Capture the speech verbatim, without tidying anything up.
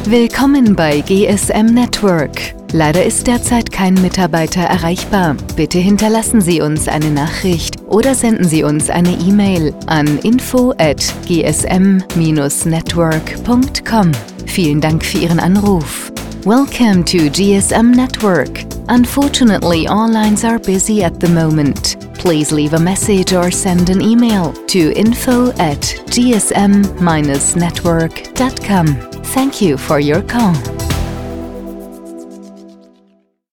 Willkommen bei G S M Network. Leider ist derzeit kein Mitarbeiter erreichbar. Bitte hinterlassen Sie uns eine Nachricht oder senden Sie uns eine E-Mail an info at g s m dash network punkt com. Vielen Dank für Ihren Anruf. Welcome to G S M Network. Unfortunately, all lines are busy at the moment. Please leave a message or send an email to info at g s m dash network dot com. Thank you for your call.